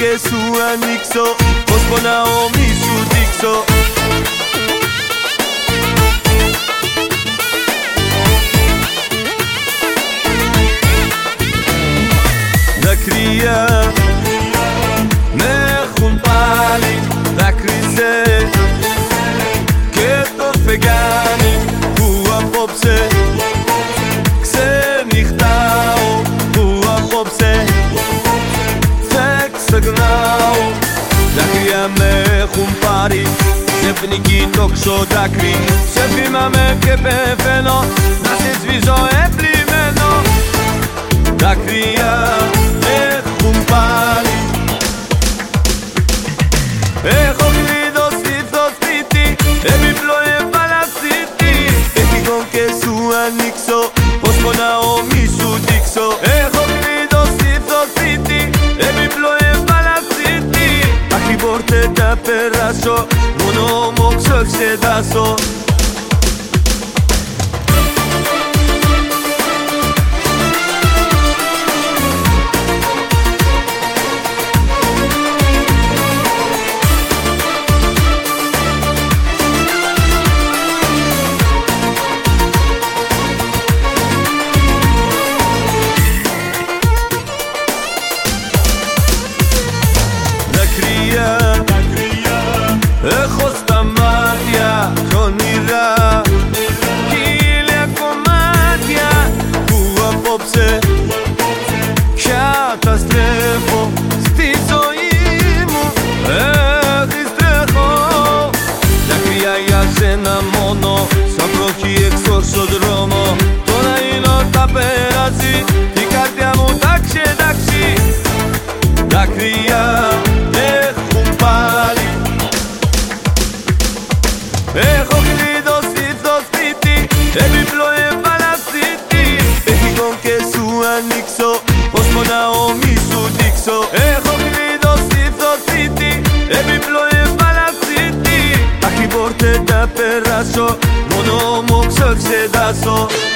και σου ανοίξω, πως πονάω μη σου δείξω. Δάκρυα με έχουν πάλι, δάκρυζε και το φεγγάνι που απόψε ξενυχτάω, που απόψε δεν ξεχνάω. Δάκρυα με έχουν πάρει, ξεφνική τόξο δάκρυ, σε θυμάμαι και πεθαίνω, να σε σβήσω έπλημμένο. Δάκρυα έχουν πάλι, έχω κλειδώσει στο σπίτι, έπιπλο επαναστήτη. Έφυγω και σου ανοίξω, πως πονάω μη σου δείξω. Έχω κλειδώσει στο σπίτι, έπιπλο επαναστήτη. Αχ, οι πόρτες θα περάσω, μόνο μου ξεξετάσω. Έχω στα μάτια όνειρα, χίλια κομμάτια που απόψε καταστρέφω στη ζωή μου, επιστρέφω. Δάκρυα για σένα μόνο, σαν βροχή έξω στον δρόμο. Τώρα είναι τα περάσει, η καρδιά μου τα ξετάξει. Δάκρυα έχουν πάλι, έχω κλειδώσει στο σπίτι, έπιπλο επαναστήτη. Έφυγω και σου ανοίξω, πως πονάω μη σου δείξω. Έχω κλειδώσει στο σπίτι, έπιπλο επαναστήτη. Αχ, οι πόρτες θα περάσω, μόνο μου ξεξετάσω.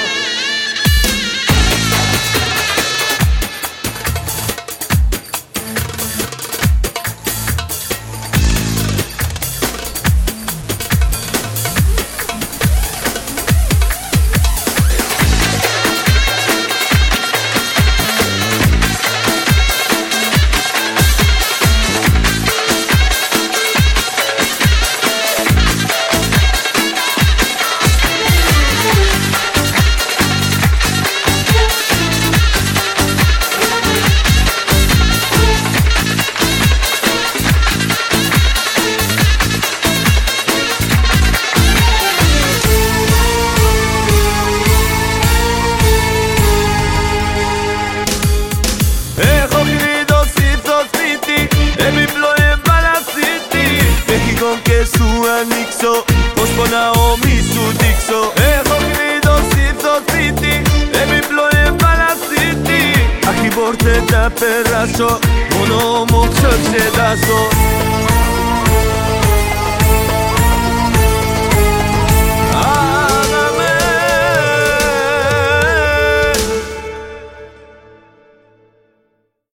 Και σου ανοίξω, πως πονάω μη σου δείξω. Έχω κλειδώσει στο σπίτι, έπιπλο επαναστήτη. Αχ, οι πόρτες θα περάσω, μόνο μου ξεξετάσω.